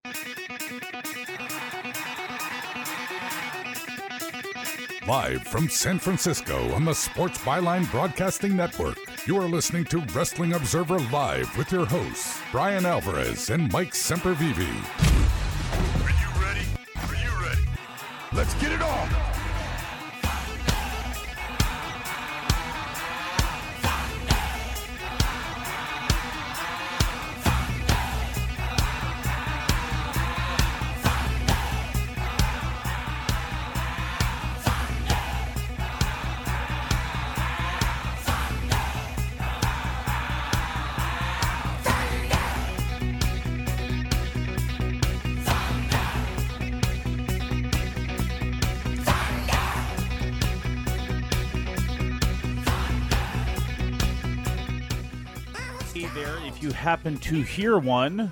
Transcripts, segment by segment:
Live from San Francisco on the Sports Byline Broadcasting Network, you are listening to Wrestling Observer Live with your hosts, Brian Alvarez and Mike Sempervive. Are you ready? Are you ready? Let's get it on! If you happen to hear one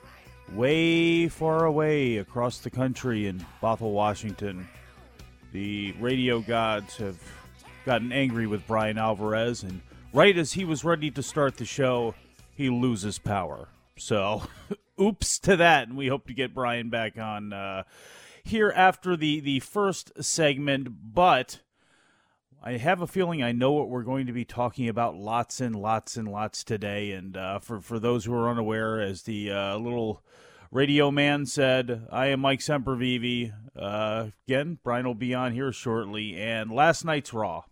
way far away across the country in Bothell, Washington, the radio gods have gotten angry with Brian Alvarez, and right as he was ready to start the show, he loses power. So, oops to that, and we hope to get Brian back on here after the first segment, but I have a feeling I know what we're going to be talking about lots and lots and lots today. And for those who are unaware, as the little radio man said, I am Mike Sempervive. Again, Brian will be on here shortly. And last night's Raw.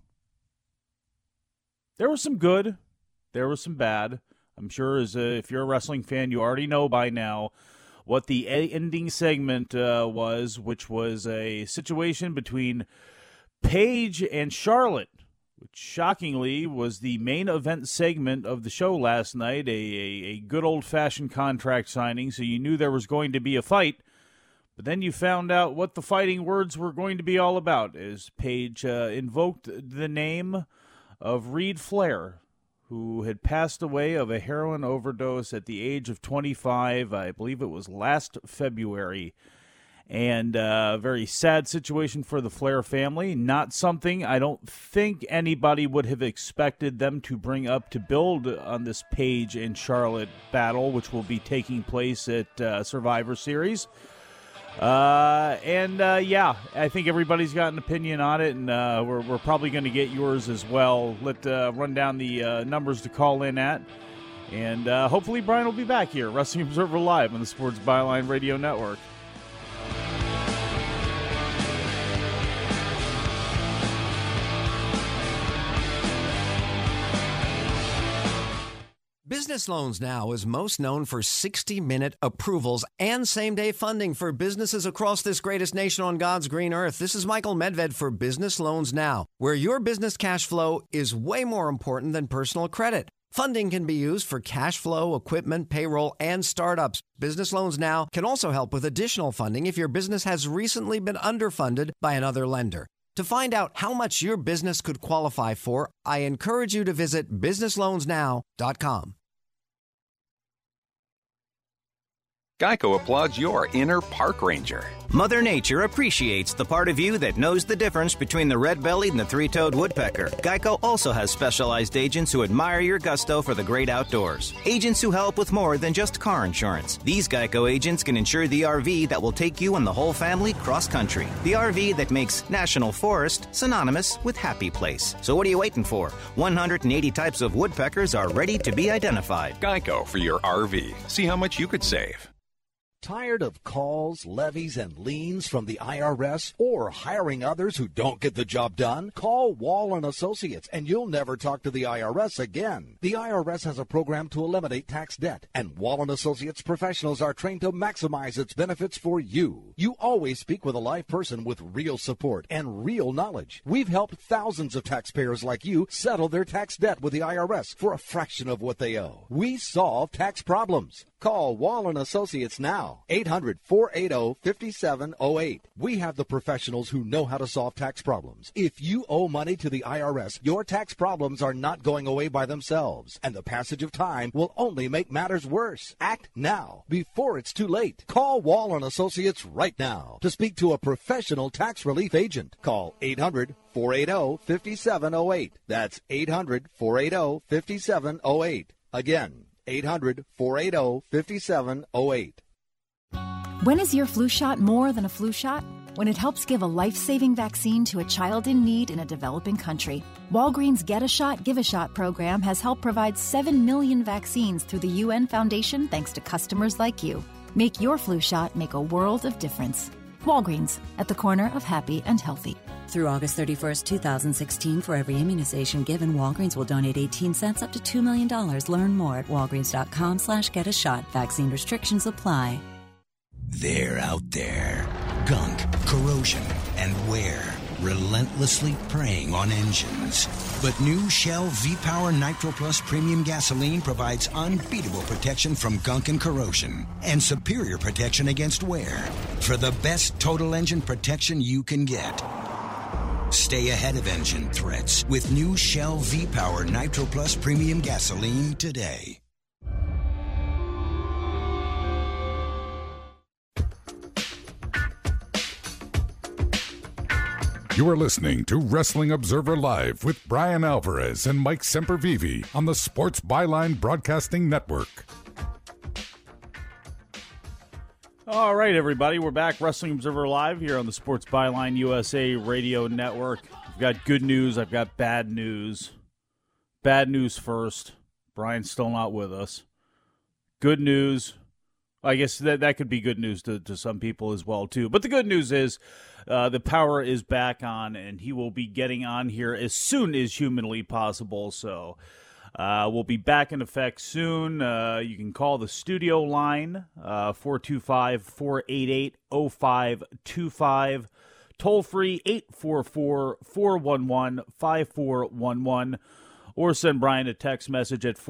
There was some good. There was some bad. I'm sure if you're a wrestling fan, you already know by now what the ending segment was, which was a situation between Paige and Charlotte, which shockingly was the main event segment of the show last night, a good old-fashioned contract signing, so you knew there was going to be a fight, but then you found out what the fighting words were going to be all about, as Paige invoked the name of Reid Flair, who had passed away of a heroin overdose at the age of 25, I believe it was last February. And a very sad situation for the Flair family. Not something I don't think anybody would have expected them to bring up to build on this Paige and Charlotte battle, which will be taking place at Survivor Series. Yeah, I think everybody's got an opinion on it, and we're probably going to get yours as well. Let's run down the numbers to call in at. And hopefully Brian will be back here, Wrestling Observer Live on the Sports Byline Radio Network. Business Loans Now is most known for 60-minute approvals and same-day funding for businesses across this greatest nation on God's green earth. This is Michael Medved for Business Loans Now, where your business cash flow is way more important than personal credit. Funding can be used for cash flow, equipment, payroll, and startups. Business Loans Now can also help with additional funding if your business has recently been underfunded by another lender. To find out how much your business could qualify for, I encourage you to visit businessloansnow.com. Geico applauds your inner park ranger. Mother Nature appreciates the part of you that knows the difference between the red-bellied and the three-toed woodpecker. Geico also has specialized agents who admire your gusto for the great outdoors. Agents who help with more than just car insurance. These Geico agents can insure the RV that will take you and the whole family cross-country. The RV that makes National Forest synonymous with happy place. So what are you waiting for? 180 types of woodpeckers are ready to be identified. Geico for your RV. See how much you could save. Tired of calls, levies, and liens from the IRS or hiring others who don't get the job done? Call Wall & Associates and you'll never talk to the IRS again. The IRS has a program to eliminate tax debt, and Wall & Associates professionals are trained to maximize its benefits for you. You always speak with a live person with real support and real knowledge. We've helped thousands of taxpayers like you settle their tax debt with the IRS for a fraction of what they owe. We solve tax problems. Call Wall & Associates now, 800-480-5708. We have the professionals who know how to solve tax problems. If you owe money to the IRS, your tax problems are not going away by themselves, and the passage of time will only make matters worse. Act now, before it's too late. Call Wall & Associates right now to speak to a professional tax relief agent. Call 800-480-5708. That's 800-480-5708. Again, 800-480-5708. When is your flu shot more than a flu shot? When it helps give a life-saving vaccine to a child in need in a developing country. Walgreens Get a Shot, Give a Shot program has helped provide 7 million vaccines through the UN Foundation thanks to customers like you. Make your flu shot make a world of difference. Walgreens, at the corner of happy and healthy. Through August 31st, 2016, for every immunization given, Walgreens will donate 18 cents up to $2 million. Learn more at walgreens.com/get-a-shot. Vaccine restrictions apply. They're out there. Gunk, corrosion, and wear. Relentlessly preying on engines. But new Shell V-Power Nitro Plus Premium Gasoline provides unbeatable protection from gunk and corrosion, and superior protection against wear, for the best total engine protection you can get. Stay ahead of engine threats with new Shell V-Power Nitro Plus Premium Gasoline today. You are listening to Wrestling Observer Live with Brian Alvarez and Mike Sempervive on the Sports Byline Broadcasting Network. All right, everybody, we're back. Wrestling Observer Live here on the Sports Byline USA Radio Network. I've got good news. I've got bad news. Bad news first. Brian's still not with us. Good news. I guess that could be good news to some people as well, too. But the good news is the power is back on, and he will be getting on here as soon as humanly possible. So we'll be back in effect soon. You can call the studio line, 425-488-0525. Toll free, 844-411-5411. Or send Brian a text message at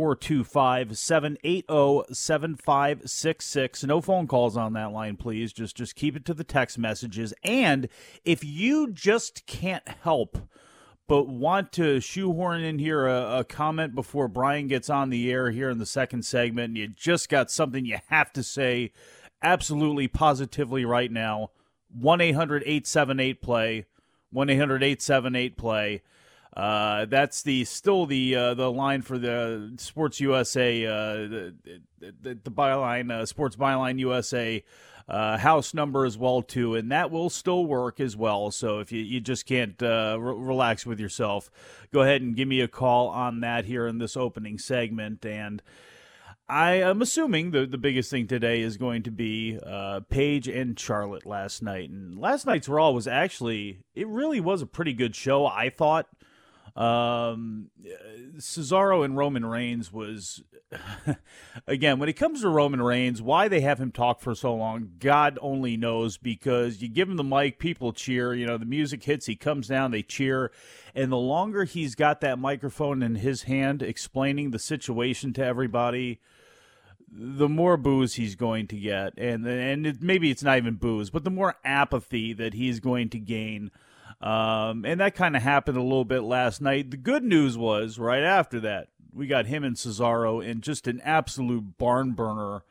425-780-7566. No phone calls on that line, please. Just keep it to the text messages. And if you just can't help but want to shoehorn in here a comment before Brian gets on the air here in the second segment, and you just got something you have to say absolutely positively right now, 1-800-878-PLAY, 1-800-878-PLAY. That's still the line for the Sports USA, the Byline, Sports Byline USA house number as well, too, and that will still work as well. So if you just can't relax with yourself, go ahead and give me a call on that here in this opening segment. And I am assuming the biggest thing today is going to be Paige and Charlotte last night. And last night's Raw was actually, it really was a pretty good show, I thought. Cesaro and Roman Reigns was, again, when it comes to Roman Reigns, why they have him talk for so long, God only knows, because you give him the mic, people cheer, the music hits, he comes down, they cheer, and the longer he's got that microphone in his hand explaining the situation to everybody, the more boos he's going to get, and maybe it's not even boos, but the more apathy that he's going to gain. And that kind of happened a little bit last night. The good news was, right after that, we got him and Cesaro in just an absolute barn burner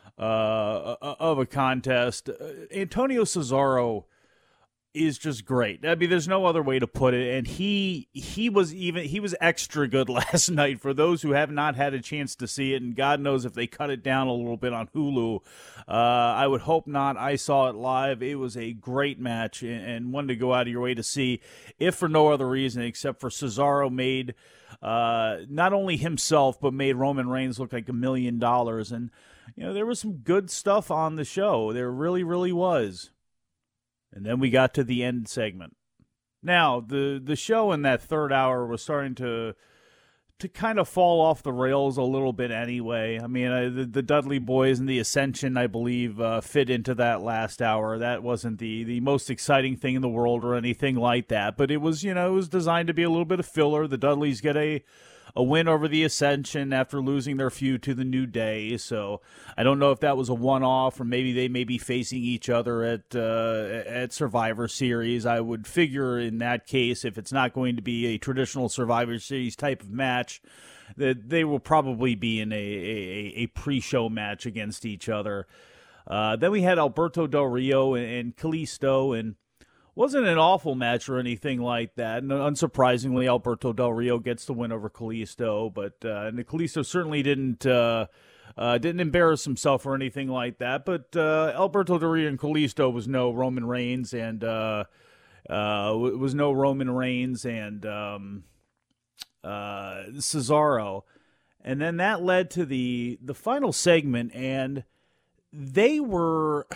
of a contest. Antonio Cesaro is just great. I mean, there's no other way to put it. And he was extra good last night. For those who have not had a chance to see it, and God knows if they cut it down a little bit on Hulu, I would hope not. I saw it live. It was a great match and one to go out of your way to see, if for no other reason except for Cesaro made not only himself but made Roman Reigns look like $1 million. And there was some good stuff on the show. There really, really was. And then we got to the end segment. Now, the show in that third hour was starting to kind of fall off the rails a little bit anyway. I mean, the Dudley Boys and the Ascension, I believe, fit into that last hour. That wasn't the most exciting thing in the world or anything like that. But it was, it was designed to be a little bit of filler. The Dudleys get a win over the Ascension after losing their feud to the New Day. So I don't know if that was a one-off, or maybe they may be facing each other at Survivor Series. I would figure in that case, if it's not going to be a traditional Survivor Series type of match, that they will probably be in a pre-show match against each other. Then we had Alberto Del Rio and Kalisto, and wasn't an awful match or anything like that. And unsurprisingly, Alberto Del Rio gets the win over Kalisto, but Kalisto certainly didn't Didn't embarrass himself or anything like that, but Alberto Del Rio and Kalisto was no Roman Reigns and Cesaro. And then that led to the final segment, and they were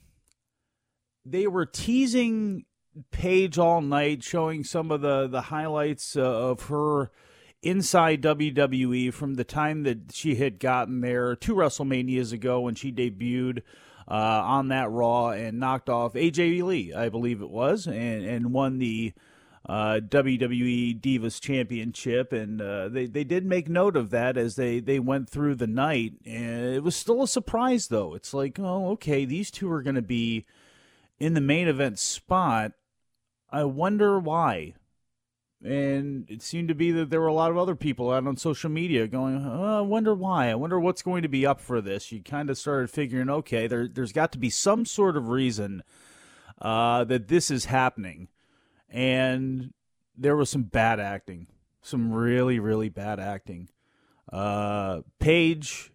teasing Paige all night, showing some of the highlights of her inside WWE from the time that she had gotten there 2 WrestleManias ago when she debuted on that Raw and knocked off AJ Lee, I believe it was, and won the WWE Divas Championship. And they did make note of that as they went through the night. And it was still a surprise, though. It's like, oh, okay, these two are going to be in the main event spot. I wonder why. And it seemed to be that there were a lot of other people out on social media going, oh, I wonder why. I wonder what's going to be up for this. You kind of started figuring, okay, there's got to be some sort of reason that this is happening. And there was some bad acting, some really, really bad acting. Paige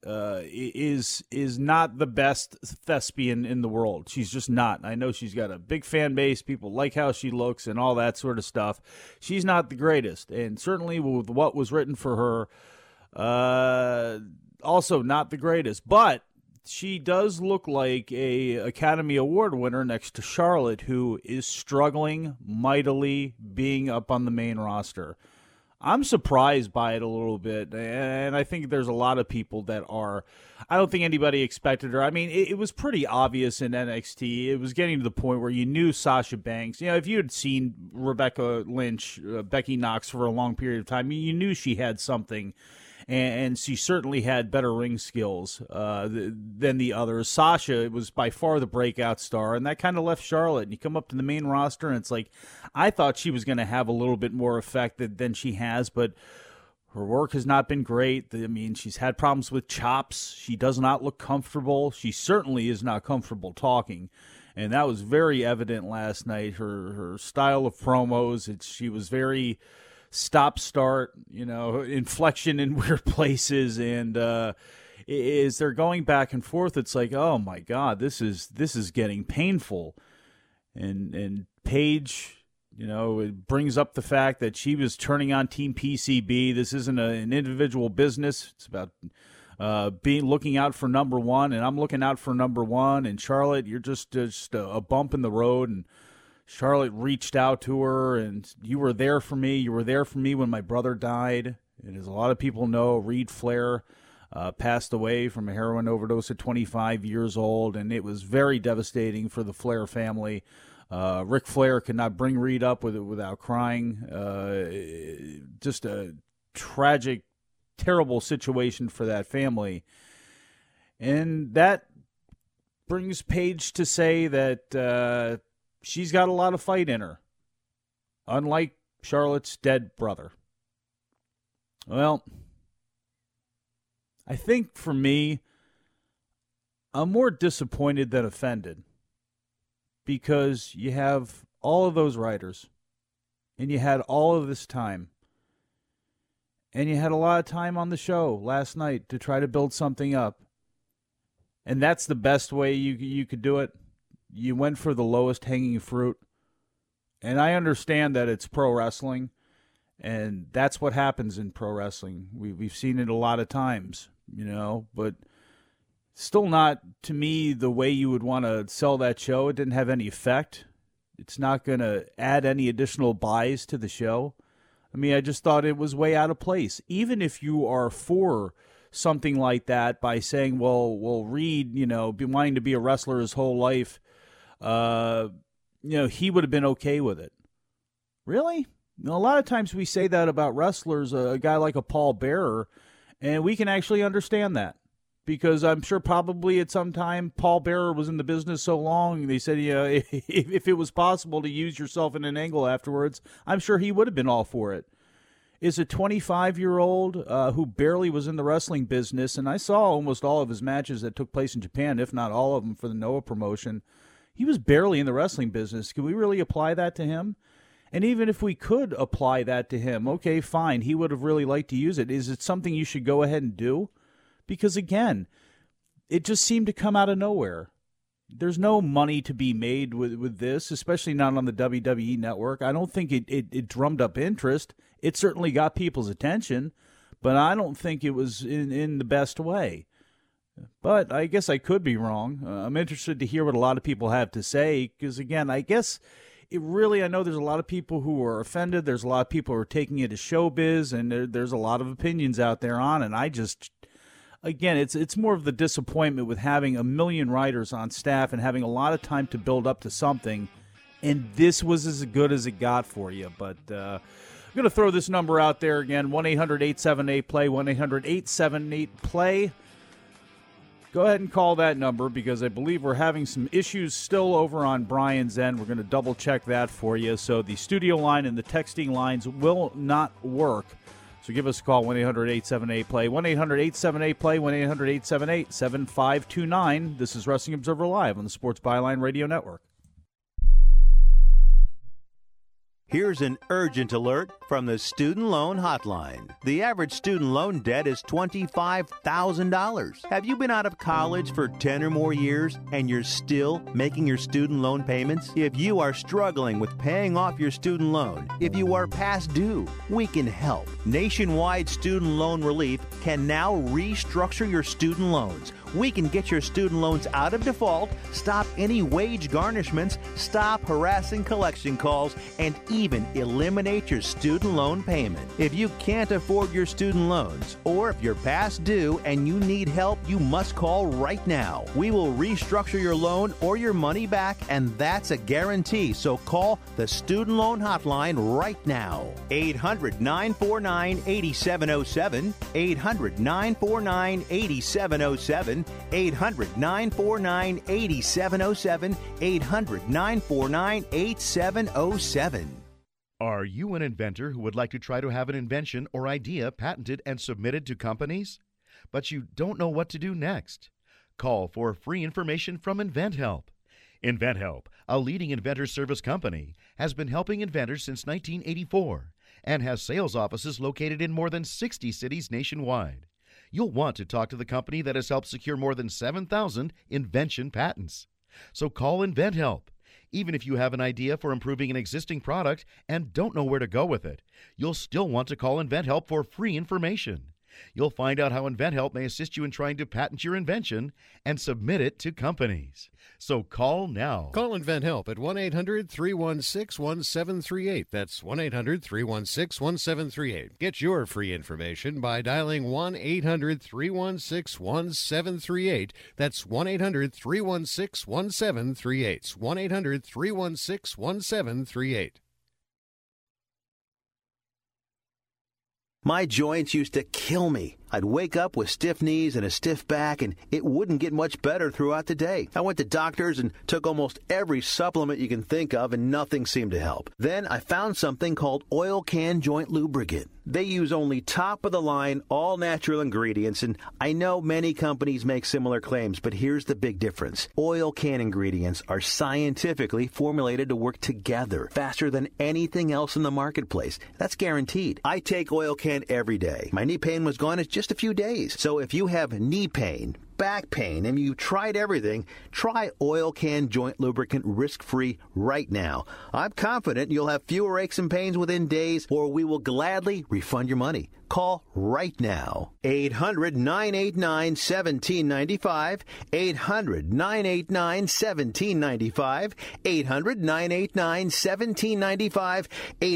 is not the best thespian in the world. She's just not. I know she's got a big fan base. People like how she looks and all that sort of stuff. She's not the greatest, and certainly with what was written for her, also not the greatest. But she does look like a Academy Award winner next to Charlotte, who is struggling mightily being up on the main roster. I'm surprised by it a little bit, and I think there's a lot of people that are. I don't think anybody expected her. I mean, it was pretty obvious in NXT. It was getting to the point where you knew Sasha Banks. You know, if you had seen Rebecca Lynch, Becky Knox for a long period of time, you knew she had something, and she certainly had better ring skills than the others. Sasha was by far the breakout star, and that kind of left Charlotte. And you come up to the main roster, and it's like, I thought she was going to have a little bit more effect than she has, but her work has not been great. I mean, she's had problems with chops. She does not look comfortable. She certainly is not comfortable talking, and that was very evident last night. Her style of promos, she was very stop-start, inflection in weird places, and as they're going back and forth, it's like, oh my God, this is getting painful. And Paige, it brings up the fact that she was turning on Team PCB. This isn't an individual business. It's about looking out for number one, and I'm looking out for number one. And Charlotte, you're just a bump in the road. And Charlotte reached out to her, and you were there for me. You were there for me when my brother died. And as a lot of people know, Reed Flair passed away from a heroin overdose at 25 years old, and it was very devastating for the Flair family. Ric Flair could not bring Reed up without crying. Just a tragic, terrible situation for that family. And that brings Paige to say that she's got a lot of fight in her, unlike Charlotte's dead brother. Well, I think for me, I'm more disappointed than offended, because you have all of those writers, and you had all of this time, and you had a lot of time on the show last night to try to build something up, and that's the best way you could do it. You went for the lowest hanging fruit. And I understand that it's pro wrestling, and that's what happens in pro wrestling. We've seen it a lot of times, but still not, to me, the way you would want to sell that show. It didn't have any effect. It's not going to add any additional buys to the show. I mean, I just thought it was way out of place. Even if you are for something like that by saying, well, Reed, be wanting to be a wrestler his whole life, he would have been okay with it. Really? A lot of times we say that about wrestlers, a guy like a Paul Bearer, and we can actually understand that, because I'm sure probably at some time Paul Bearer was in the business so long, they said, if it was possible to use yourself in an angle afterwards, I'm sure he would have been all for it. Is a 25-year-old who barely was in the wrestling business, and I saw almost all of his matches that took place in Japan, if not all of them, for the Noah promotion. He was barely in the wrestling business. Can we really apply that to him? And even if we could apply that to him, okay, fine, he would have really liked to use it. Is it something you should go ahead and do? because, again, it just seemed to come out of nowhere. There's no money to be made with this, especially not on the WWE Network. I don't think it drummed up interest. It certainly got people's attention, but I don't think it was in the best way. But I guess I could be wrong. I'm interested to hear what a lot of people have to say because, again, I guess I know there's a lot of people who are offended. There's a lot of people who are taking it as showbiz, and there's a lot of opinions out there on it. And again, it's more of the disappointment with having a million writers on staff and having a lot of time to build up to something, and this was as good as it got for you. But I'm going to throw this number out there again, 1-800-878-PLAY, 1-800-878-PLAY. Go ahead and call that number because I believe we're having some issues still over on Brian's end. We're going to double-check that for you. So the studio line and the texting lines will not work. So give us a call, 1-800-878-PLAY, 1-800-878-PLAY, 1-800-878-7529. This is Wrestling Observer Live on the Sports Byline Radio Network. Here's an urgent alert from the Student Loan Hotline. The average student loan debt is $25,000. Have you been out of college for 10 or more years and you're still making your student loan payments? If you are struggling with paying off your student loan, if you are past due, we can help. Nationwide Student Loan Relief can now restructure your student loans. We can get your student loans out of default, stop any wage garnishments, stop harassing collection calls, and even eliminate your student loan payment. If you can't afford your student loans, or if you're past due and you need help, you must call right now. We will restructure your loan or your money back, and that's a guarantee. So call the Student Loan Hotline right now. 800-949-8707, 800-949-8707, 800-949-8707, 800-949-8707. Are you an inventor who would like to try to have an invention or idea patented and submitted to companies, but you don't know what to do next? Call for free information from InventHelp. InventHelp, a leading inventor service company, has been helping inventors since 1984 and has sales offices located in more than 60 cities nationwide. You'll want to talk to the company that has helped secure more than 7,000 invention patents. So call InventHelp. Even if you have an idea for improving an existing product and don't know where to go with it, you'll still want to call InventHelp for free information. You'll find out how InventHelp may assist you in trying to patent your invention and submit it to companies. So call now. Call InventHelp at 1-800-316-1738. That's 1-800-316-1738. Get your free information by dialing 1-800-316-1738. That's 1-800-316-1738. 1-800-316-1738. My joints used to kill me. I'd wake up with stiff knees and a stiff back, and it wouldn't get much better throughout the day. I went to doctors and took almost every supplement you can think of, and nothing seemed to help. Then I found something called Oil Can Joint Lubricant. They use only top-of-the-line, all-natural ingredients, and I know many companies make similar claims, but here's the big difference. Oil Can ingredients are scientifically formulated to work together faster than anything else in the marketplace. That's guaranteed. I take Oil Can every day. My knee pain was gone in just a few days. So if you have knee pain, back pain, and you tried everything, try Oil Can Joint Lubricant risk-free right now. I'm confident you'll have fewer aches and pains within days, or we will gladly refund your money. Call right now. 800-989-1795, 800-989-1795, 800-989-1795,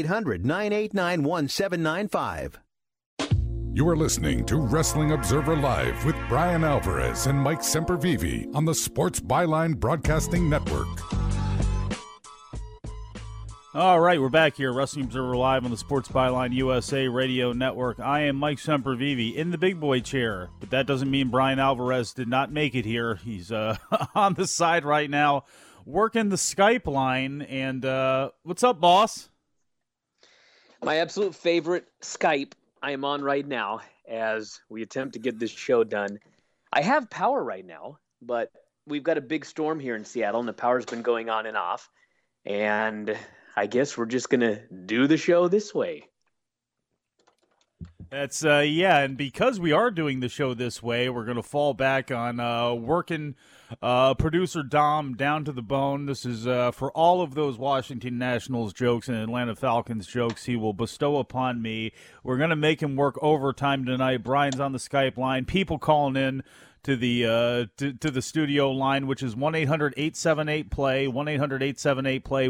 800-989-1795. You are listening to Wrestling Observer Live with Brian Alvarez and Mike Sempervive on the Sports Byline Broadcasting Network. All right, we're back here, Wrestling Observer Live on the Sports Byline USA Radio Network. I am Mike Sempervive in the big boy chair, but that doesn't mean Brian Alvarez did not make it here. He's on the side right now working the Skype line. And what's up, boss? My absolute favorite Skype I am on right now as we attempt to get this show done. I have power right now, but we've got a big storm here in Seattle, and the power's been going on and off. And I guess we're just going to do the show this way. That's and because we are doing the show this way, we're going to fall back on working producer Dom down to the bone. This is for all of those Washington Nationals jokes and Atlanta Falcons jokes he will bestow upon me. We're going to make him work overtime tonight. Brian's on the Skype line. People calling in to the to the studio line, which is 1-800-878-PLAY, 1-800-878-PLAY,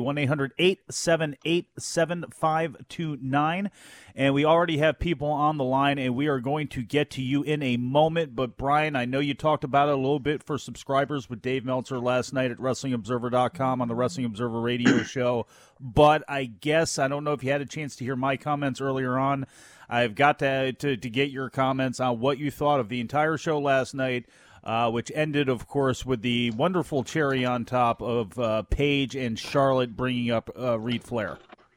1-800-878-7529. And we already have people on the line, and we are going to get to you in a moment. But, Brian, I know you talked about it a little bit for subscribers with Dave Meltzer last night at WrestlingObserver.com on the Wrestling Observer radio show. But I guess, I don't know if you had a chance to hear my comments earlier on. I've got to get your comments on what you thought of the entire show last night, which ended, of course, with the wonderful cherry on top of Paige and Charlotte bringing up Reid Flair.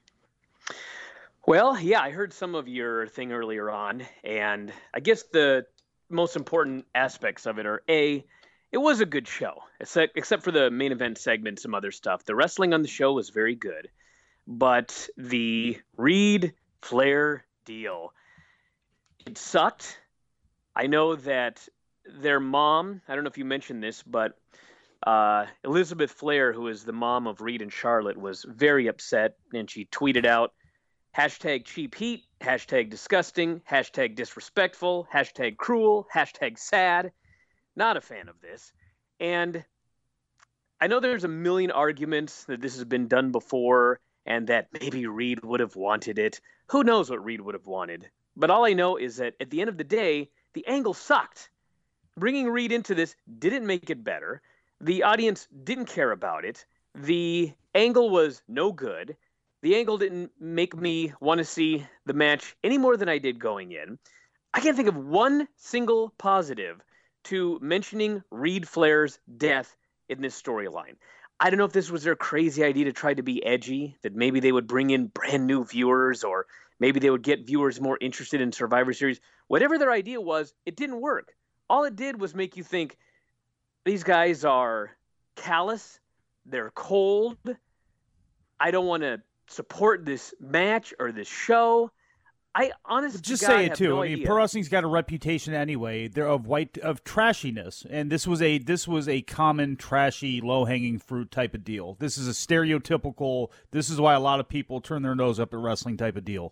Well, yeah, I heard some of your thing earlier on, and I guess the most important aspects of it are, A, it was a good show, except for the main event segment, some other stuff. The wrestling on the show was very good, but the Reid Flair deal, it sucked. I know that their mom, I don't know if you mentioned this, but Elizabeth Flair, who is the mom of Reid and Charlotte, was very upset, and she tweeted out, #cheap heat, #disgusting, #disrespectful, #cruel, #sad. Not a fan of this. And I know there's a million arguments that this has been done before and that maybe Reid would have wanted it. Who knows what Reid would have wanted? But all I know is that at the end of the day, the angle sucked. Bringing Reid into this didn't make it better. The audience didn't care about it. The angle was no good. The angle didn't make me want to see the match any more than I did going in. I can't think of one single positive to mentioning Reid Flair's death in this storyline. I don't know if this was their crazy idea to try to be edgy, that maybe they would bring in brand new viewers, or maybe they would get viewers more interested in Survivor Series. Whatever their idea was, it didn't work. All it did was make you think these guys are callous, they're cold, I don't want to support this match or this show. I honestly just say it too. No, I mean, pro wrestling's got a reputation anyway. They're of trashiness, and this was a common trashy, low hanging fruit type of deal. This is a stereotypical. This is why a lot of people turn their nose up at wrestling type of deal.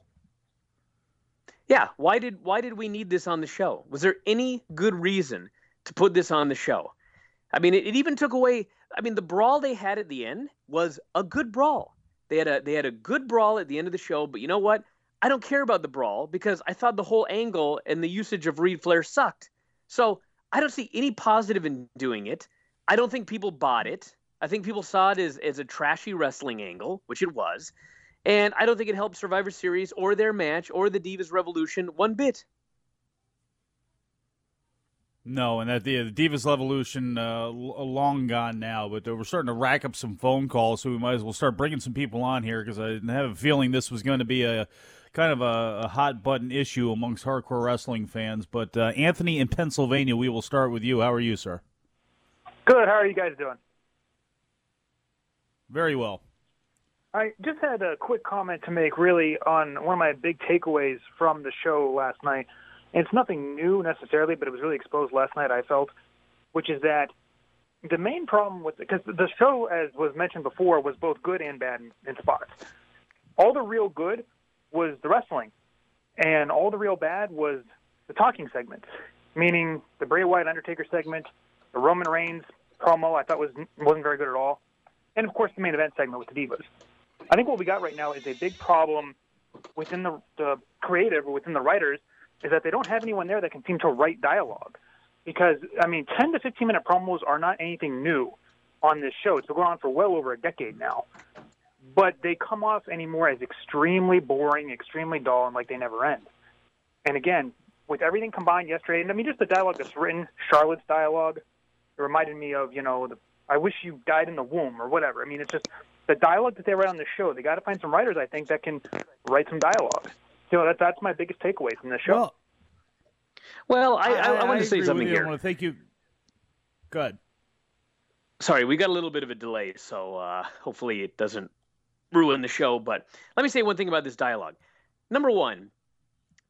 Yeah, why did we need this on the show? Was there any good reason to put this on the show? I mean, it even took away. I mean, the brawl they had at the end was a good brawl. They had a good brawl at the end of the show, but you know what? I don't care about the brawl because I thought the whole angle and the usage of Reid Flair sucked. So I don't see any positive in doing it. I don't think people bought it. I think people saw it as a trashy wrestling angle, which it was. And I don't think it helped Survivor Series or their match or the Divas Revolution one bit. No, and that the Divas Revolution long gone now, but we're starting to rack up some phone calls, so we might as well start bringing some people on here because I have a feeling this was going to be a kind of a hot-button issue amongst hardcore wrestling fans. But Anthony in Pennsylvania, we will start with you. How are you, sir? Good. How are you guys doing? Very well. I just had a quick comment to make, really, on one of my big takeaways from the show last night. And it's nothing new necessarily, but it was really exposed last night, I felt, which is that the main problem with it, because the show, as was mentioned before, was both good and bad in spots. All the real good was the wrestling, and all the real bad was the talking segments, meaning the Bray Wyatt Undertaker segment, the Roman Reigns promo I thought wasn't very good at all, and of course the main event segment with the Divas. I think what we got right now is a big problem within the creative or within the writers, is that they don't have anyone there that can seem to write dialogue. Because, I mean, 10 to 15-minute promos are not anything new on this show. It's been going on for well over a decade now. But they come off anymore as extremely boring, extremely dull, and like they never end. And again, with everything combined yesterday, and I mean, just the dialogue that's written, Charlotte's dialogue, it reminded me of, I wish you died in the womb or whatever. I mean, it's just the dialogue that they write on the show. They got to find some writers, I think, that can write some dialogue. That's my biggest takeaway from this show. Well, I want to say something here. I want to thank you. Go ahead. Sorry, we got a little bit of a delay, so hopefully it doesn't ruin the show. But let me say one thing about this dialogue. Number one,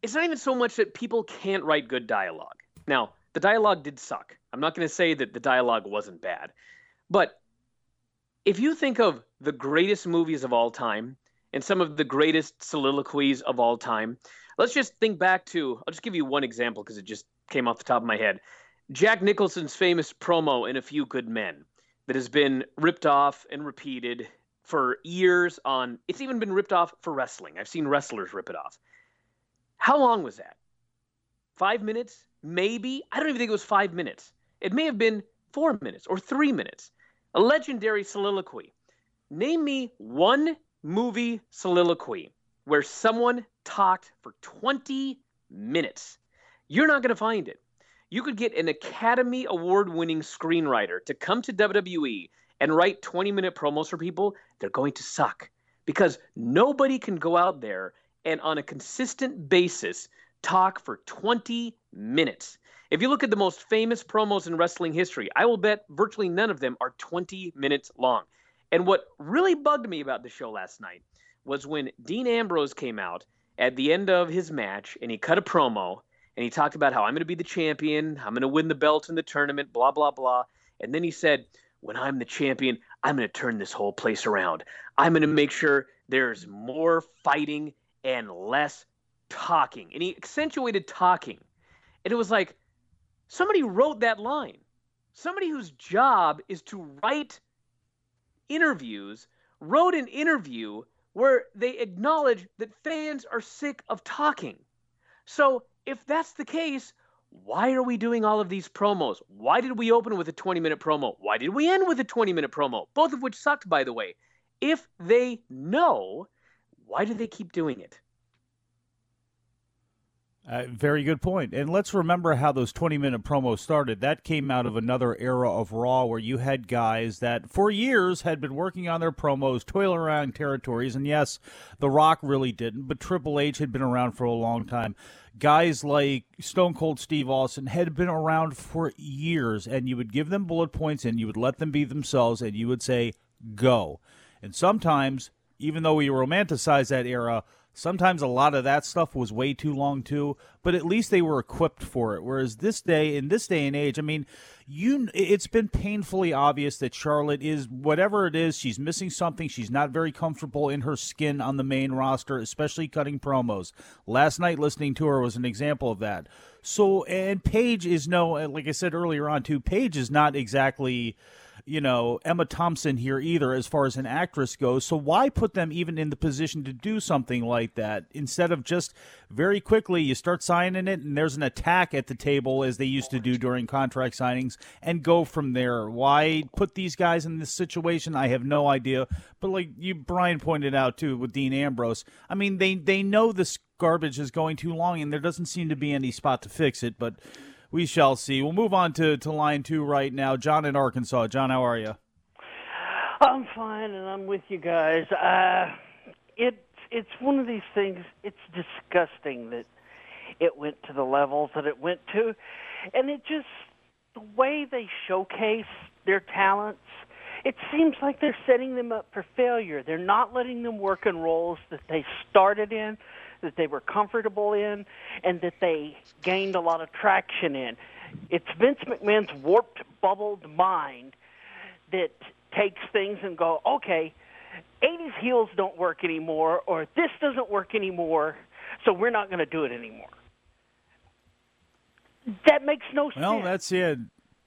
it's not even so much that people can't write good dialogue. Now, the dialogue did suck. I'm not going to say that the dialogue wasn't bad. But if you think of the greatest movies of all time and some of the greatest soliloquies of all time, let's just think back to, I'll just give you one example because it just came off the top of my head. Jack Nicholson's famous promo in A Few Good Men that has been ripped off and repeated for years on, it's even been ripped off for wrestling. I've seen wrestlers rip it off. How long was that? 5 minutes? Maybe? I don't even think it was 5 minutes. It may have been 4 minutes or 3 minutes. A legendary soliloquy. Name me one movie soliloquy where someone talked for 20 minutes. You're not going to find it. You could get an Academy Award-winning screenwriter to come to WWE and write 20-minute promos for people. They're going to suck because nobody can go out there and on a consistent basis talk for 20 minutes. If you look at the most famous promos in wrestling history, I will bet virtually none of them are 20 minutes long. And what really bugged me about the show last night was when Dean Ambrose came out at the end of his match and he cut a promo and he talked about how I'm going to be the champion, I'm going to win the belt in the tournament, blah, blah, blah. And then he said, when I'm the champion, I'm going to turn this whole place around. I'm going to make sure there's more fighting and less talking. And he accentuated talking. And it was like, somebody wrote that line. Somebody whose job is to write interviews wrote an interview where they acknowledge that fans are sick of talking. So if that's the case, why are we doing all of these promos? Why did we open with a 20-minute promo? Why did we end with a 20-minute promo? Both of which sucked, by the way. If they know, why do they keep doing it? Very good point. And let's remember how those 20-minute promos started. That came out of another era of Raw where you had guys that for years had been working on their promos, toiling around territories. And yes, The Rock really didn't, but Triple H had been around for a long time. Guys like Stone Cold Steve Austin had been around for years, and you would give them bullet points and you would let them be themselves and you would say, go. And sometimes, even though we romanticize that era, sometimes a lot of that stuff was way too long too, but at least they were equipped for it. Whereas in this day and age, I mean, it's been painfully obvious that Charlotte is, whatever it is, she's missing something. She's not very comfortable in her skin on the main roster, especially cutting promos. Last night listening to her was an example of that. So, and Paige is like I said earlier on too, Paige is not exactly, Emma Thompson here either as far as an actress goes. So why put them even in the position to do something like that instead of just very quickly you start signing it and there's an attack at the table as they used to do during contract signings and go from there? Why put these guys in this situation? I have no idea. But like Brian pointed out too with Dean Ambrose, I mean, they know this garbage is going too long and there doesn't seem to be any spot to fix it, but we shall see. We'll move on to line 2 right now. John in Arkansas. John, how are you? I'm fine, and I'm with you guys. It's one of these things, it's disgusting that it went to the levels that it went to. And it just, the way they showcase their talents, it seems like they're setting them up for failure. They're not letting them work in roles that they started in, that they were comfortable in, and that they gained a lot of traction in. It's Vince McMahon's warped, bubbled mind that takes things and go, okay, 80s heels don't work anymore, or this doesn't work anymore, so we're not going to do it anymore. That makes no sense. Well, that's it.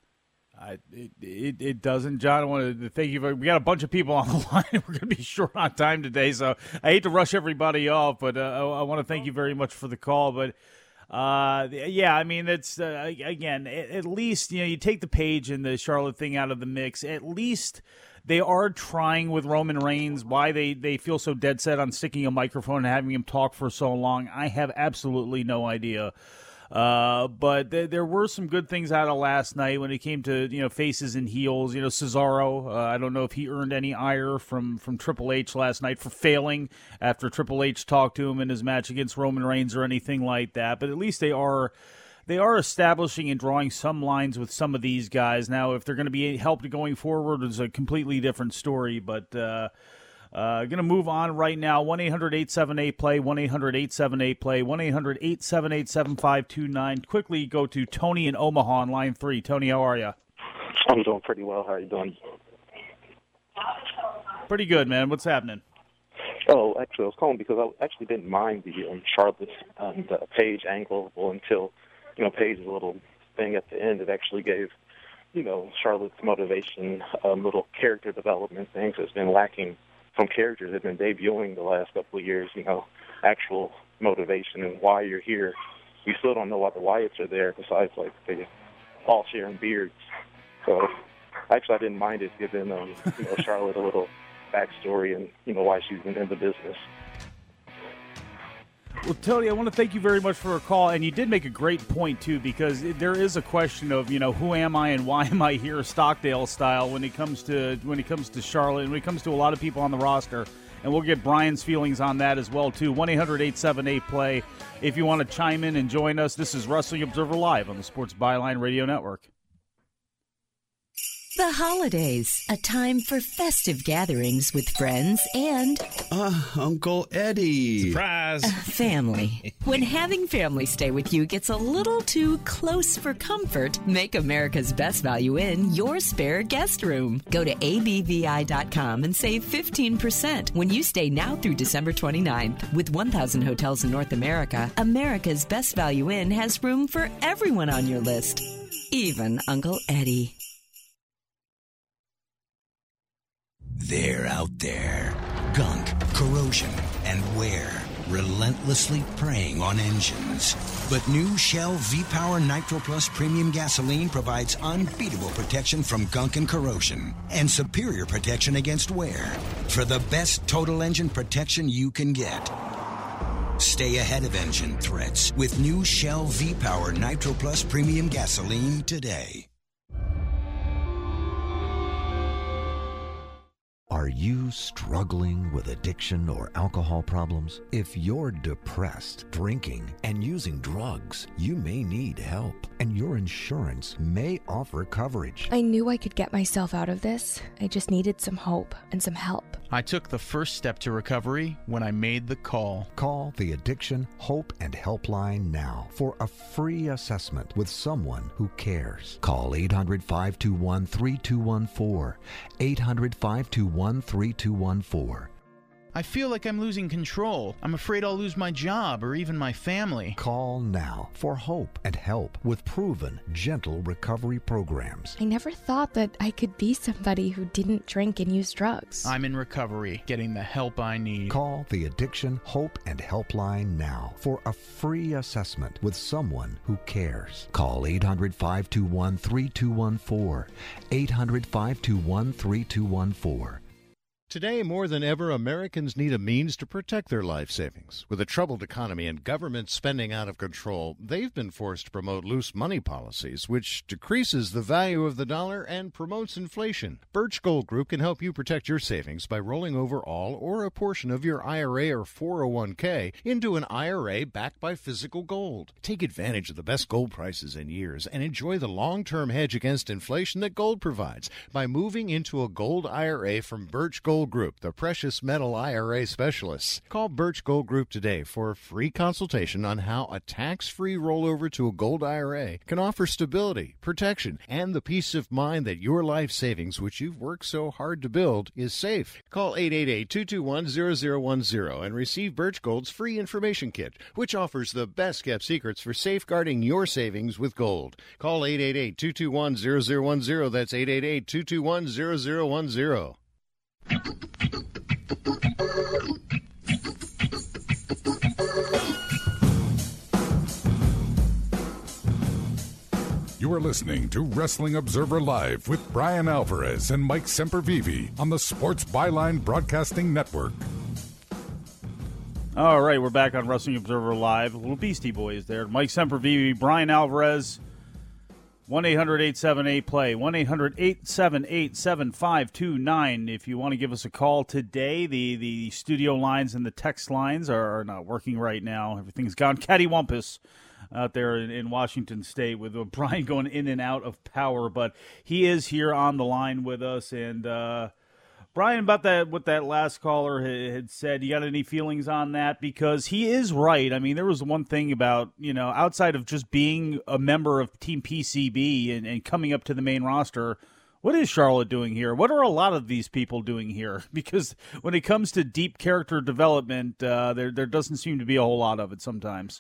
It doesn't, John. I want to thank you. We got a bunch of people on the line. We're going to be short on time today, so I hate to rush everybody off, but I want to thank you very much for the call. But yeah, I mean, it's again, at least you take the Paige and the Charlotte thing out of the mix. At least they are trying with Roman Reigns. Why they feel so dead set on sticking a microphone and having him talk for so long, I have absolutely no idea. But there were some good things out of last night when it came to, faces and heels. Cesaro, I don't know if he earned any ire from Triple H last night for failing after Triple H talked to him in his match against Roman Reigns or anything like that. But at least they are establishing and drawing some lines with some of these guys. Now, if they're going to be helped going forward is a completely different story. But Going to move on right now. 1-800-878-PLAY, 1-800-878-PLAY, 1-800-878-7529. Quickly go to Tony in Omaha on line 3. Tony, how are you? I'm doing pretty well. How are you doing? Pretty good, man. What's happening? Oh, actually, I was calling because I actually didn't mind the Charlotte and Paige angle until, Paige's little thing at the end. It actually gave, Charlotte's motivation, little character development things that's been lacking from characters that have been debuting the last couple of years, actual motivation and why you're here. We still don't know why the Wyatts are there besides, they all sharing beards. So, actually, I didn't mind it giving, Charlotte a little backstory and, why she's in the business. Well, Tony, I want to thank you very much for a call, and you did make a great point, too, because there is a question of, who am I and why am I here Stockdale style when it comes to Charlotte and when it comes to a lot of people on the roster, and we'll get Brian's feelings on that as well, too. 1-800-878-PLAY if you want to chime in and join us. This is Wrestling Observer Live on the Sports Byline Radio Network. The holidays, a time for festive gatherings with friends and... Uncle Eddie. Surprise. Family. When having family stay with you gets a little too close for comfort, make America's Best Value Inn your spare guest room. Go to ABVI.com and save 15% when you stay now through December 29th. With 1,000 hotels in North America, America's Best Value Inn has room for everyone on your list, even Uncle Eddie. They're out there. Gunk, corrosion, and wear. Relentlessly preying on engines. But new Shell V-Power Nitro Plus Premium Gasoline provides unbeatable protection from gunk and corrosion. And superior protection against wear. For the best total engine protection you can get. Stay ahead of engine threats with new Shell V-Power Nitro Plus Premium Gasoline today. Are you struggling with addiction or alcohol problems? If you're depressed, drinking, and using drugs, you may need help, and your insurance may offer coverage. I knew I could get myself out of this. I just needed some hope and some help. I took the first step to recovery when I made the call. Call the Addiction, Hope, and Helpline now for a free assessment with someone who cares. Call 800-521-3214. 800-521-3214. I feel like I'm losing control. I'm afraid I'll lose my job or even my family. Call now for hope and help with proven, gentle recovery programs. I never thought that I could be somebody who didn't drink and use drugs. I'm in recovery, getting the help I need. Call the Addiction, Hope, and Helpline now for a free assessment with someone who cares. Call 800-521-3214. 800-521-3214. Today, more than ever, Americans need a means to protect their life savings. With a troubled economy and government spending out of control, they've been forced to promote loose money policies, which decreases the value of the dollar and promotes inflation. Birch Gold Group can help you protect your savings by rolling over all or a portion of your IRA or 401k into an IRA backed by physical gold. Take advantage of the best gold prices in years and enjoy the long-term hedge against inflation that gold provides by moving into a gold IRA from Birch Gold Group, the precious metal IRA specialists. Call Birch Gold Group today for a free consultation on how a tax-free rollover to a gold IRA can offer stability, protection, and the peace of mind that your life savings, which you've worked so hard to build, is safe. Call 888-221-0010 and receive Birch Gold's free information kit, which offers the best-kept secrets for safeguarding your savings with gold. Call 888-221-0010. That's 888-221-0010. You are listening to Wrestling Observer Live with Brian Alvarez and Mike Sempervive on the Sports Byline Broadcasting Network. All right, we're back on Wrestling Observer Live. Little Beastie Boys there. Mike Sempervive, Brian Alvarez. 1-800-878-PLAY, 1-800-878-7529. If you want to give us a call today, the studio lines and the text lines are not working right now. Everything's gone cattywampus out there in Washington State with Brian going in and out of power. But he is here on the line with us. And Brian, about that, what that last caller had said, you got any feelings on that? Because he is right. I mean, there was one thing about, outside of just being a member of Team PCB and coming up to the main roster, what is Charlotte doing here? What are a lot of these people doing here? Because when it comes to deep character development, there doesn't seem to be a whole lot of it sometimes.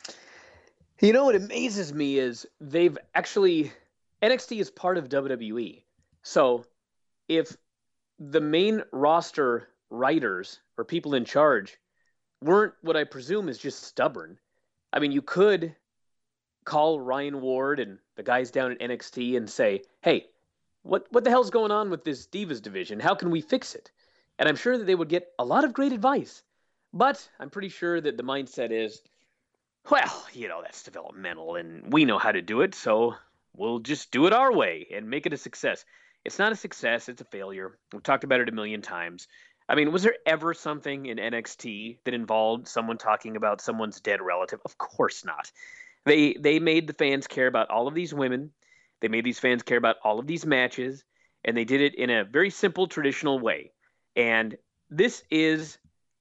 What amazes me is they've actually, NXT is part of WWE. So if the main roster writers or people in charge weren't what I presume is just stubborn, I mean, you could call Ryan Ward and the guys down at NXT and say, hey, what the hell's going on with this Divas division? How can we fix it? And I'm sure that they would get a lot of great advice. But I'm pretty sure that the mindset is, well, that's developmental and we know how to do it, so we'll just do it our way and make it a success. It's not a success. It's a failure. We've talked about it a million times. I mean, was there ever something in NXT that involved someone talking about someone's dead relative? Of course not. They made the fans care about all of these women. They made these fans care about all of these matches, and they did it in a very simple, traditional way. And this is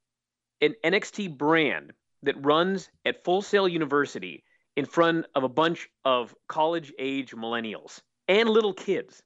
an NXT brand that runs at Full Sail University in front of a bunch of college-age millennials and little kids.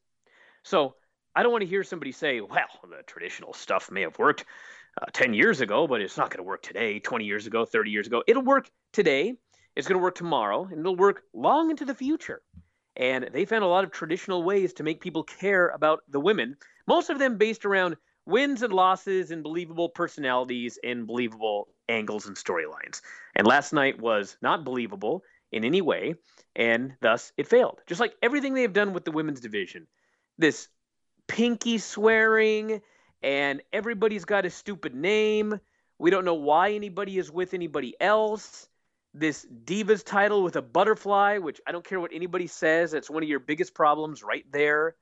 So I don't want to hear somebody say, well, the traditional stuff may have worked 10 years ago, but it's not going to work today, 20 years ago, 30 years ago. It'll work today. It's going to work tomorrow, and it'll work long into the future. And they found a lot of traditional ways to make people care about the women, most of them based around wins and losses and believable personalities and believable angles and storylines. And last night was not believable in any way, and thus it failed. Just like everything they've done with the women's division. This pinky swearing, and everybody's got a stupid name. We don't know why anybody is with anybody else. This Divas title with a butterfly, which I don't care what anybody says, that's one of your biggest problems right there.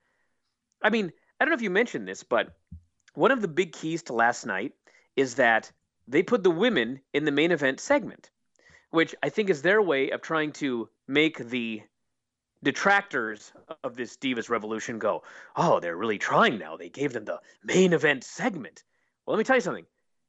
I mean, I don't know if you mentioned this, but one of the big keys to last night is that they put the women in the main event segment, which I think is their way of trying to make the detractors of this Divas revolution go, oh, they're really trying now. They gave them the main event segment. Well, let me tell you something.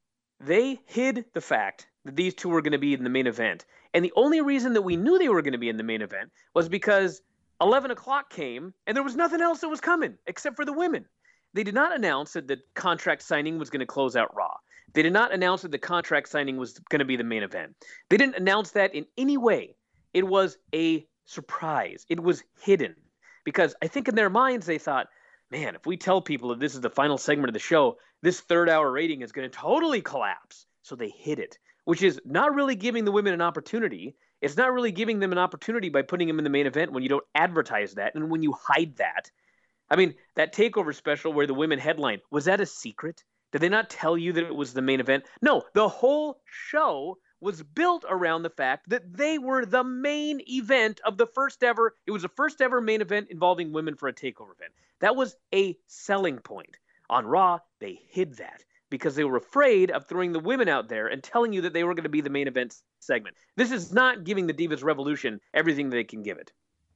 They hid the fact that these two were going to be in the main event. And the only reason that we knew they were going to be in the main event was because 11 o'clock came and there was nothing else that was coming except for the women. They did not announce that the contract signing was going to close out Raw. They did not announce that the contract signing was going to be the main event. They didn't announce that in any way. It was a surprise. It was hidden because I think in their minds they thought, man, if we tell people that this is the final segment of the show, this 3rd-hour rating is going to totally collapse. So they hid it, which is not really giving the women an opportunity. It's not really giving them an opportunity by putting them in the main event when you don't advertise that and when you hide that. I mean, that TakeOver special where the women headline, was that a secret? Did they not tell you that it was the main event? No, the whole show was built around the fact that they were the main event of the first ever. It was the first ever main event involving women for a TakeOver event. That was a selling point. On Raw, they hid that because they were afraid of throwing the women out there and telling you that they were going to be the main event segment. This is not giving the Divas Revolution everything they can give it.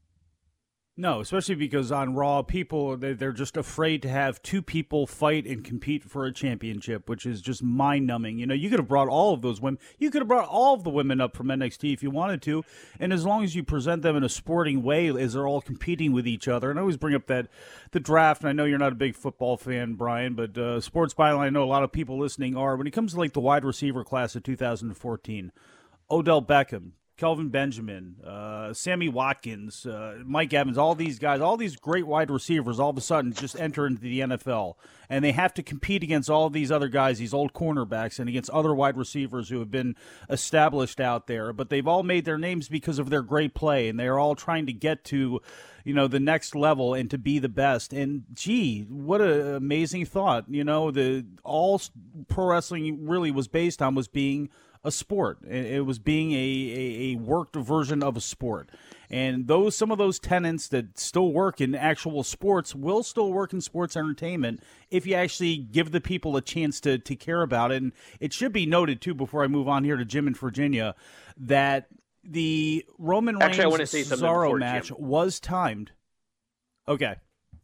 No, especially because on Raw, people, they're just afraid to have two people fight and compete for a championship, which is just mind-numbing. You could have brought all of those women. You could have brought all of the women up from NXT if you wanted to, and as long as you present them in a sporting way as they're all competing with each other. And I always bring up the draft, and I know you're not a big football fan, Brian, but Sports Byline, I know a lot of people listening are. When it comes to the wide receiver class of 2014, Odell Beckham, Kelvin Benjamin, Sammy Watkins, Mike Evans, all these guys, all these great wide receivers all of a sudden just enter into the NFL. And they have to compete against all these other guys, these old cornerbacks, and against other wide receivers who have been established out there. But they've all made their names because of their great play, and they're all trying to get to the next level and to be the best. And, gee, what an amazing thought. All pro wrestling really was based on was being a sport. It was being a worked version of a sport. And some of those tenets that still work in actual sports will still work in sports entertainment if you actually give the people a chance to care about it. And it should be noted, too, before I move on here to Jim in Virginia, that the Roman Reigns Cesaro match was timed. Okay.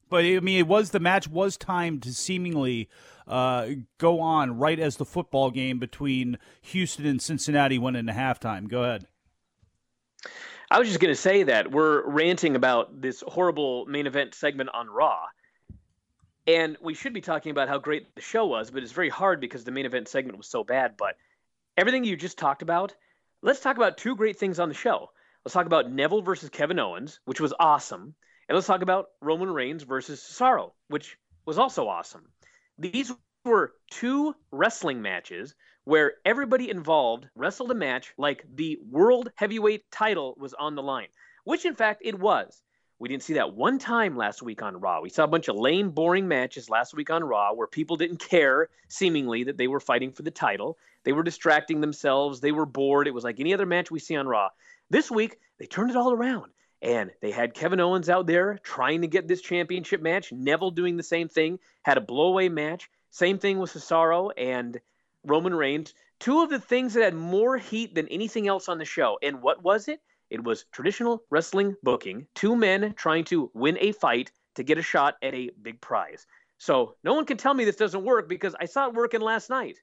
But, I mean, the match was timed to seemingly go on right as the football game between Houston and Cincinnati went into halftime. Go ahead. I was just going to say that we're ranting about this horrible main event segment on Raw. And we should be talking about how great the show was, but it's very hard because the main event segment was so bad. But everything you just talked about, let's talk about two great things on the show. Let's talk about Neville versus Kevin Owens, which was awesome. And let's talk about Roman Reigns versus Cesaro, which was also awesome. These were two wrestling matches where everybody involved wrestled a match like the World Heavyweight title was on the line, which in fact it was. We didn't see that one time last week on Raw. We saw a bunch of lame, boring matches last week on Raw where people didn't care, seemingly, that they were fighting for the title. They were distracting themselves. They were bored. It was like any other match we see on Raw. This week, they turned it all around. And they had Kevin Owens out there trying to get this championship match. Neville doing the same thing. Had a blowaway match. Same thing with Cesaro and Roman Reigns. Two of the things that had more heat than anything else on the show. And what was it? It was traditional wrestling booking. Two men trying to win a fight to get a shot at a big prize. So no one can tell me this doesn't work because I saw it working last night.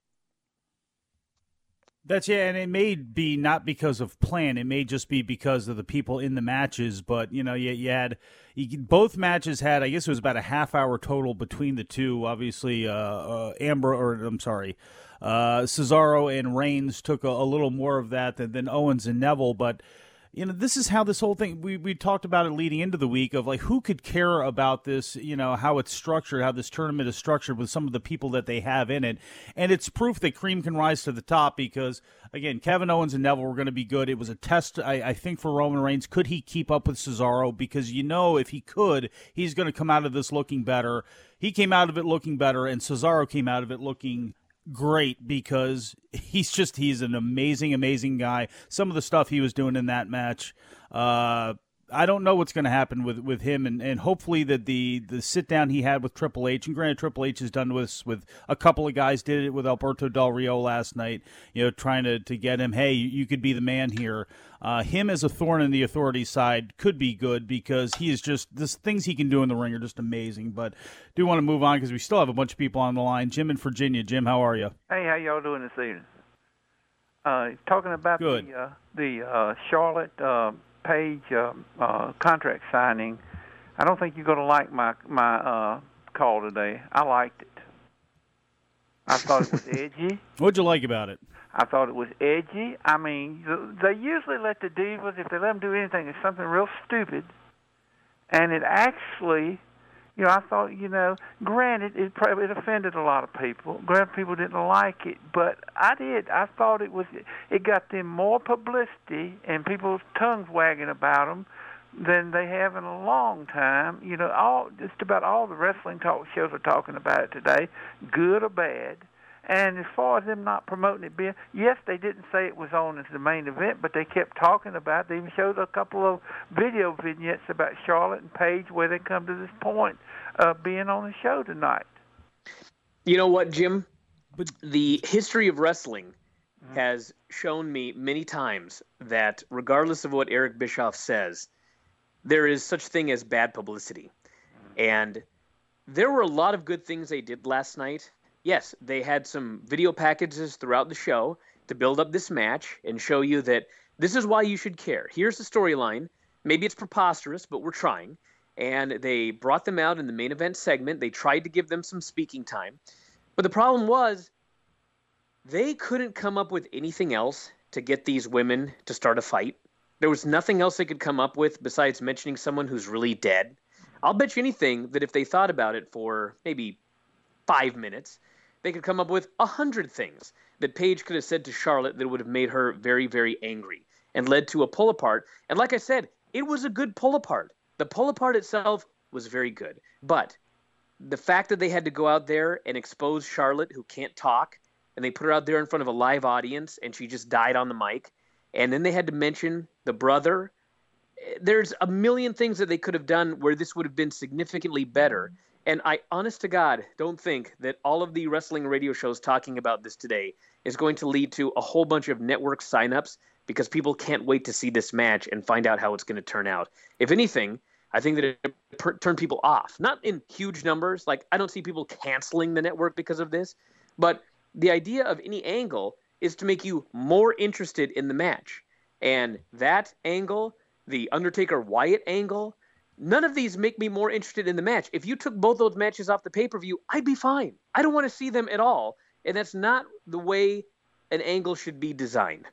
And it may be not because of plan. It may just be because of the people in the matches. But, you had both matches had, I guess it was about a half hour total between the two. Obviously, Cesaro and Reigns took a little more of that than Owens and Neville. But, this is how this whole thing, we talked about it leading into the week of like who could care about this, how it's structured, how this tournament is structured with some of the people that they have in it. And it's proof that cream can rise to the top because, again, Kevin Owens and Neville were going to be good. It was a test, I think, for Roman Reigns. Could he keep up with Cesaro? Because, if he could, he's going to come out of this looking better. He came out of it looking better, and Cesaro came out of it looking great because he's an amazing guy. Some of the stuff he was doing in that match, I don't know what's going to happen with him, and hopefully that the sit down he had with Triple H, and granted Triple H has done this with a couple of guys, did it with Alberto Del Rio last night, trying to get him, hey, you could be the man here. Him as a thorn in the Authority side could be good because he is just, the things he can do in the ring are just amazing. But do want to move on because we still have a bunch of people on the line. Jim in Virginia. Jim, how are you? Hey, how y'all doing this evening? Talking about the Charlotte Paige contract signing. I don't think you're going to like my call today. I liked it. I thought it was edgy. What'd you like about it? I thought it was edgy. I mean, they usually let the divas, if they let them do anything, it's something real stupid. And it actually, I thought, granted, it offended a lot of people. Granted, people didn't like it, but I did. I thought it got them more publicity and people's tongues wagging about them than they have in a long time. Just about all the wrestling talk shows are talking about it today, good or bad. And as far as them not promoting it being, yes, they didn't say it was on as the main event, but they kept talking about it. They even showed a couple of video vignettes about Charlotte and Paige where they come to this point of being on the show tonight. You know what, Jim? The history of wrestling has shown me many times that regardless of what Eric Bischoff says, there is such thing as bad publicity. And there were a lot of good things they did last night. Yes, they had some video packages throughout the show to build up this match and show you that this is why you should care. Here's the storyline. Maybe it's preposterous, but we're trying. And they brought them out in the main event segment. They tried to give them some speaking time. But the problem was they couldn't come up with anything else to get these women to start a fight. There was nothing else they could come up with besides mentioning someone who's really dead. I'll bet you anything that if they thought about it for maybe 5 minutes, they could come up with 100 things that Paige could have said to Charlotte that would have made her very, very angry and led to a pull apart. And like I said, it was a good pull apart. The pull apart itself was very good. But the fact that they had to go out there and expose Charlotte, who can't talk, and they put her out there in front of a live audience and she just died on the mic, and then they had to mention the brother. There's a million things that they could have done where this would have been significantly better. And I, honest to God, don't think that all of the wrestling radio shows talking about this today is going to lead to a whole bunch of network signups because people can't wait to see this match and find out how it's going to turn out. If anything, I think that it turned people off, not in huge numbers. Like, I don't see people canceling the network because of this, but the idea of any angle is to make you more interested in the match. And that angle, the Undertaker-Wyatt angle, none of these make me more interested in the match. If you took both those matches off the pay-per-view, I'd be fine. I don't want to see them at all. And that's not the way an angle should be designed.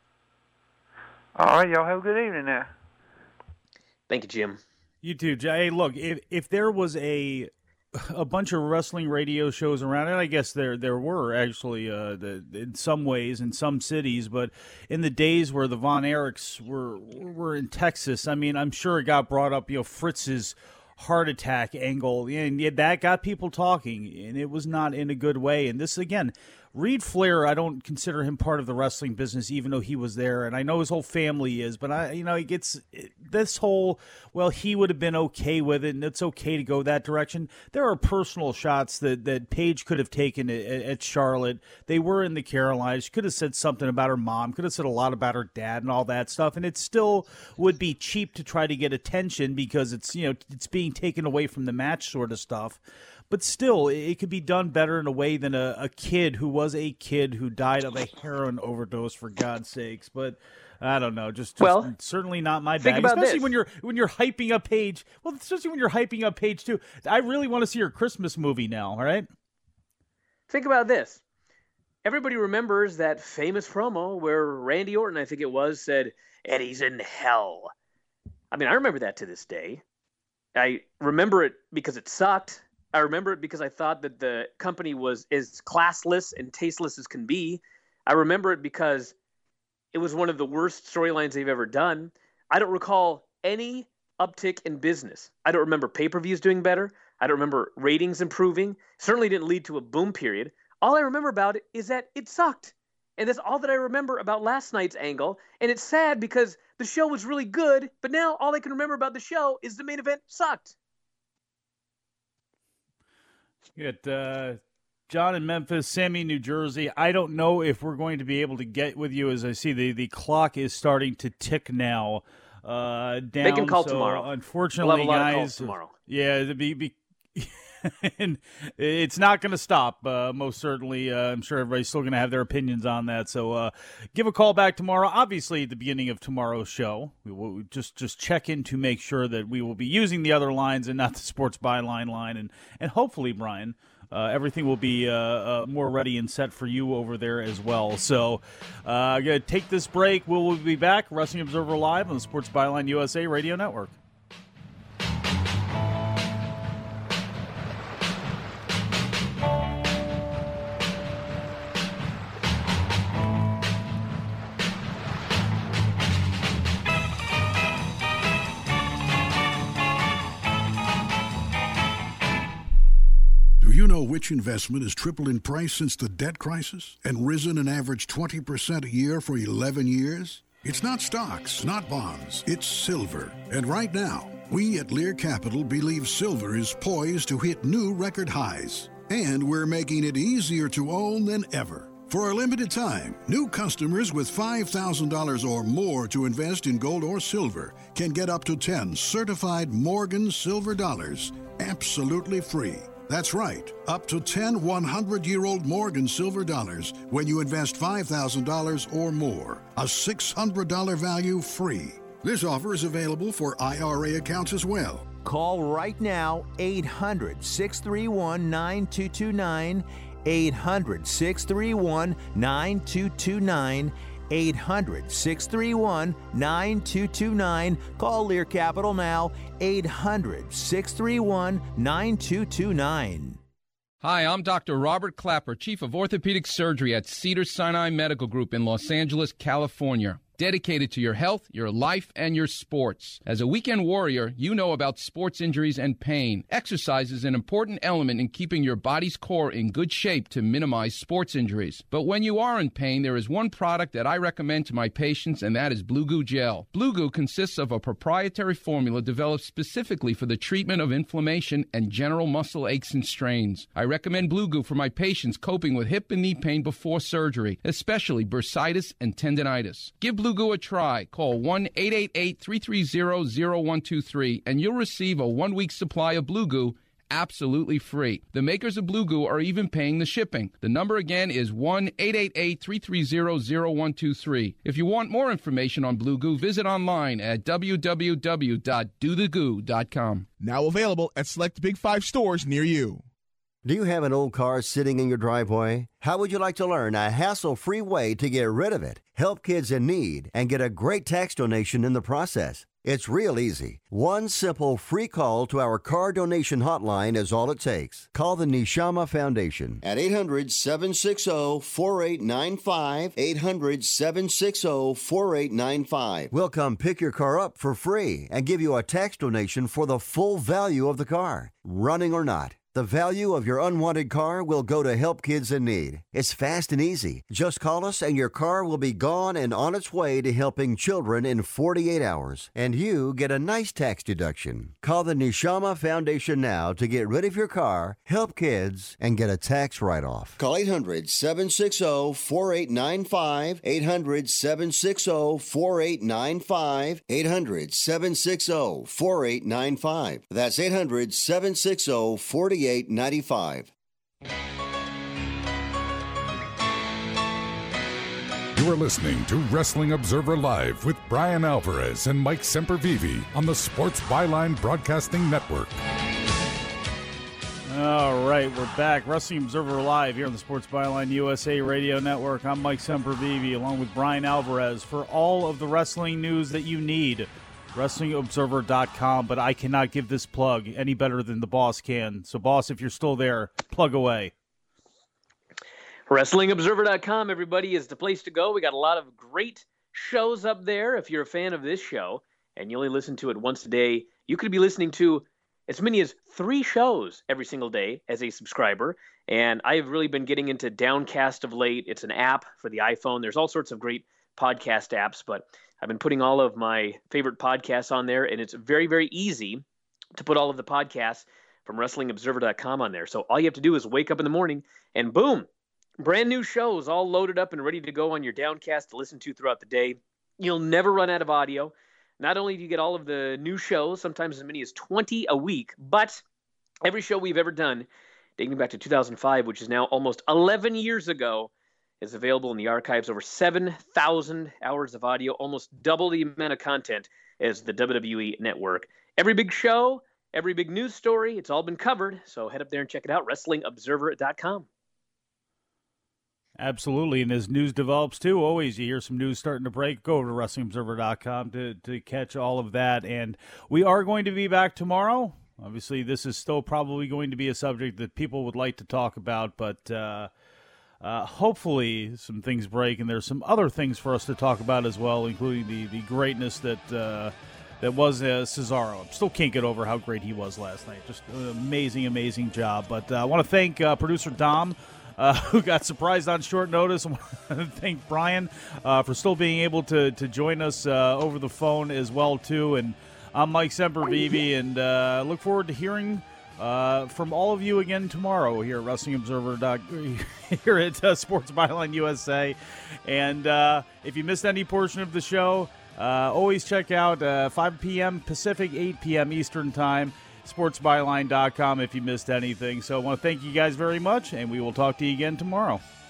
All right, y'all have a good evening now. Thank you, Jim. You too, Jay. Hey, look, if there was a bunch of wrestling radio shows around, and I guess there were actually in some ways in some cities, but in the days where the Von Erichs were in Texas, I mean, I'm sure it got brought up, Fritz's heart attack angle, and that got people talking, and it was not in a good way. And this, again, Reid Flair, I don't consider him part of the wrestling business, even though he was there, and I know his whole family is, but he gets this whole, well, he would have been okay with it, and it's okay to go that direction. There are personal shots that Paige could have taken at Charlotte. They were in the Carolinas. She could have said something about her mom, could have said a lot about her dad and all that stuff, and it still would be cheap to try to get attention because it's being taken away from the match sort of stuff. But still, it could be done better in a way than a kid who was a kid who died of a heroin overdose, for God's sakes. But I don't know, just certainly not my bag. Especially when you're hyping up Paige. Well, especially when you're hyping up Paige too. I really want to see her Christmas movie now. All right. Think about this. Everybody remembers that famous promo where Randy Orton, I think it was, said, "Eddie's in hell." I mean, I remember that to this day. I remember it because it sucked. I remember it because I thought that the company was as classless and tasteless as can be. I remember it because it was one of the worst storylines they've ever done. I don't recall any uptick in business. I don't remember pay-per-views doing better. I don't remember ratings improving. Certainly didn't lead to a boom period. All I remember about it is that it sucked. And that's all that I remember about last night's angle. And it's sad because the show was really good, but now all I can remember about the show is the main event sucked. You got John in Memphis, Sammy in New Jersey. I don't know if we're going to be able to get with you, as I see the clock is starting to tick now. Down. They can call tomorrow. Unfortunately, we'll have a lot guys, of calls tomorrow. Yeah, and it's not going to stop, most certainly. I'm sure everybody's still going to have their opinions on that. So give a call back tomorrow. Obviously, at the beginning of tomorrow's show, we will just check in to make sure that we will be using the other lines and not the Sports Byline line. And hopefully, Brian, everything will be more ready and set for you over there as well. So I'm going to take this break. We'll be back. Wrestling Observer Live on the Sports Byline USA Radio Network. Do you know which investment has tripled in price since the debt crisis and risen an average 20% a year for 11 years? It's not stocks, not bonds, it's silver. And right now, we at Lear Capital believe silver is poised to hit new record highs. And we're making it easier to own than ever. For a limited time, new customers with $5,000 or more to invest in gold or silver can get up to 10 certified Morgan silver dollars absolutely free. That's right, up to 10 100-year-old Morgan silver dollars when you invest $5,000 or more. A $600 value free. This offer is available for IRA accounts as well. Call right now, 800-631-9229, 800-631-9229, 800-631-9229. Call Lear Capital now, 800-631-9229. Hi, I'm Dr. Robert Clapper, Chief of Orthopedic Surgery at Cedars-Sinai Medical Group in Los Angeles, California. Dedicated to your health, your life, and your sports. As a weekend warrior, you know about sports injuries and pain. Exercise is an important element in keeping your body's core in good shape to minimize sports injuries. But when you are in pain, there is one product that I recommend to my patients, and that is Blue Goo Gel. Blue Goo consists of a proprietary formula developed specifically for the treatment of inflammation and general muscle aches and strains. I recommend Blue Goo for my patients coping with hip and knee pain before surgery, especially bursitis and tendinitis. Give Blue Blue Goo a try. Call 1-888-330-0123 and you'll receive a 1-week supply of Blue Goo absolutely free. The makers of Blue Goo are even paying the shipping. The number again is 1-888-330-0123. If you want more information on Blue Goo, visit online at www.dothegoo.com. Now available at select Big 5 stores near you. Do you have an old car sitting in your driveway? How would you like to learn a hassle-free way to get rid of it, help kids in need, and get a great tax donation in the process? It's real easy. One simple free call to our car donation hotline is all it takes. Call the Neshama Foundation at 800-760-4895, 800-760-4895. We'll come pick your car up for free and give you a tax donation for the full value of the car, running or not. The value of your unwanted car will go to help kids in need. It's fast and easy. Just call us and your car will be gone and on its way to helping children in 48 hours. And you get a nice tax deduction. Call the Neshama Foundation now to get rid of your car, help kids, and get a tax write-off. Call 800-760-4895, 800-760-4895, 800-760-4895. That's 800-760-4895. $48.95. You are listening to Wrestling Observer Live with Brian Alvarez and Mike Sempervive on the Sports Byline Broadcasting Network. All right, we're back. Wrestling Observer Live here on the Sports Byline USA Radio Network. I'm Mike Sempervive along with Brian Alvarez for all of the wrestling news that you need. WrestlingObserver.com, but I cannot give this plug any better than the boss can. So, boss, if you're still there, plug away. WrestlingObserver.com, everybody, is the place to go. We got a lot of great shows up there. If you're a fan of this show and you only listen to it once a day, you could be listening to as many as 3 shows every single day as a subscriber. And I've really been getting into Downcast of late. It's an app for the iPhone. There's all sorts of great podcast apps, but I've been putting all of my favorite podcasts on there, and it's very, very easy to put all of the podcasts from WrestlingObserver.com on there. So all you have to do is wake up in the morning, and boom, brand new shows all loaded up and ready to go on your Downcast to listen to throughout the day. You'll never run out of audio. Not only do you get all of the new shows, sometimes as many as 20 a week, but every show we've ever done, dating back to 2005, which is now almost 11 years ago, is available in the archives. Over 7,000 hours of audio, almost double the amount of content as the WWE Network. Every big show, every big news story, it's all been covered. So head up there and check it out, WrestlingObserver.com. Absolutely, and as news develops too, always you hear some news starting to break, go over to WrestlingObserver.com to catch all of that. And we are going to be back tomorrow. Obviously, this is still probably going to be a subject that people would like to talk about, but hopefully some things break, and there's some other things for us to talk about as well, including the greatness that was Cesaro. Still can't get over how great he was last night. Just an amazing job. But I want to thank producer Dom, who got surprised on short notice. I want to thank Brian for still being able to join us over the phone as well, too. And I'm Mike Sempervive, and look forward to hearing from all of you again tomorrow here at Wrestling Observer, here at Sports Byline USA. And if you missed any portion of the show, always check out 5 p.m. Pacific, 8 p.m. Eastern Time, sportsbyline.com if you missed anything. So I want to thank you guys very much, and we will talk to you again tomorrow.